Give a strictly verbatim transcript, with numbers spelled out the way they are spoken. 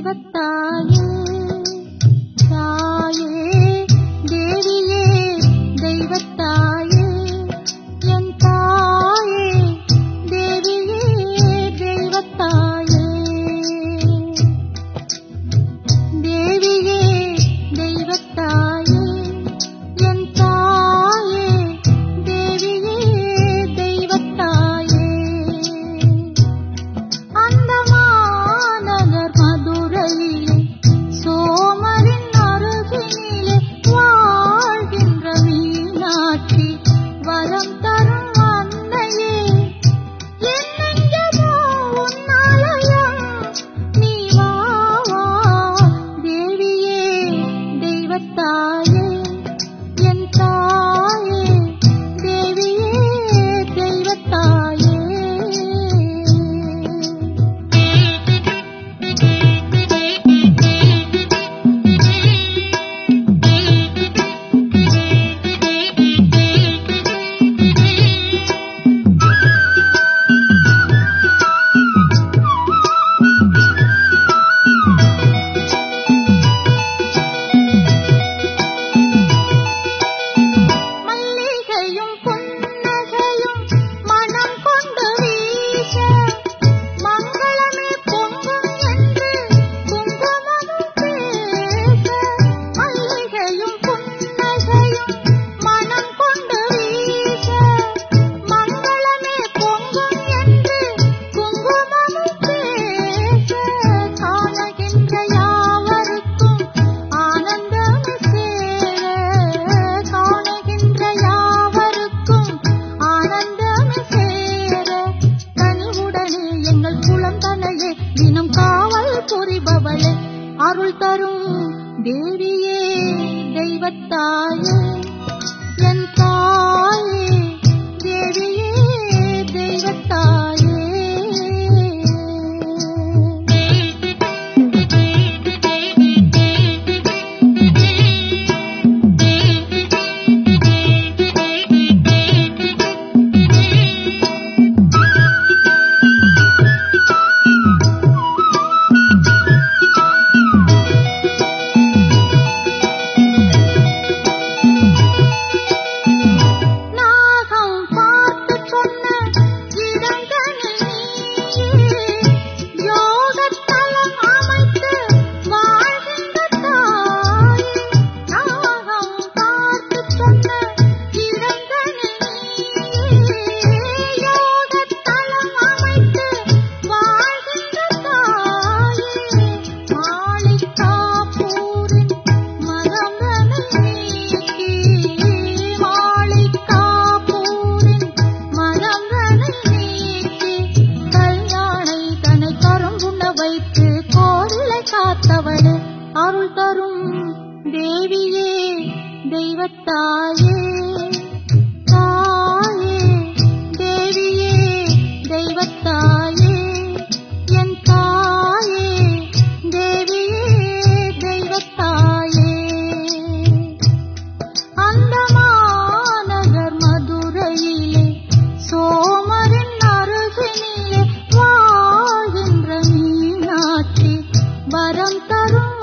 தெய்வத்தாயே தாயே தேவியே தெய்வத்தாயே என் தாயே தேவியே தெய்வத்தாயே தேவியே தெய்வத்தாயே என் தாயே தேவியே தெய்வத்தாயே அந்த மாநகர் மதுரையிலே சோமரின் அருகினிலே வாழ்கின்ற மீனாட்சி வரம் தரும் அன்னையே என் நெஞ்சமோ உன் ஆலயம் நீ வா வா தேவியே தெய்வத்தாயே என் தாயே தேவியே தெய்வத்தாயே மல்லிகையும் புன்னகையும் மனம் கொண்டு வீச மங்களமே பொங்கும் என்று குங்குமமும் பேச மல்லிகையும் புன்னகையும் மனம் கொண்டு வீச மங்களமே பொங்கும் என்று குங்குமமும் பேச காணுகின்ற யாவருக்கும் ஆனந்தமே சேர காணுகின்ற யாவருக்கும் ஆனந்தமே சேர கனிவுடனே எங்கள் குலம் தனையே தினம் காவல் புரிபவளே அருள் தரும் தேவியே தெய்வத்தாயே என் தாயே தேவியே தெய்வத்தாயே நாகம் பார்த்து சொன்ன இடங்களில் நீயே யோகத்தலம் அமைத்து வாழ்கின்ற தாயே நாகம் பார்த்து சொன்ன இடங்களில் நீயே யோகத்தலம் அமைத்து வாழ்கின்ற தாயே மாளிகாப்பூரின் மரங்களை நீக்கி மாளிகாப்பூரின் மரங்களை நீக்கி கல்யாணை தன்னை கரும்புண்ண வைத்து கோவிலை காத்தவளே அருள் தரும் தேவியே தெய்வத்தாயே தாயே தேவியே தெய்வத்தாயே என் தாயே தேவியே தெய்வத்தாயே அந்த மாநகர் மதுரையிலே சோமரின் அருகினிலே வாழ்கின்ற மீனாட்சி வரம் தரும்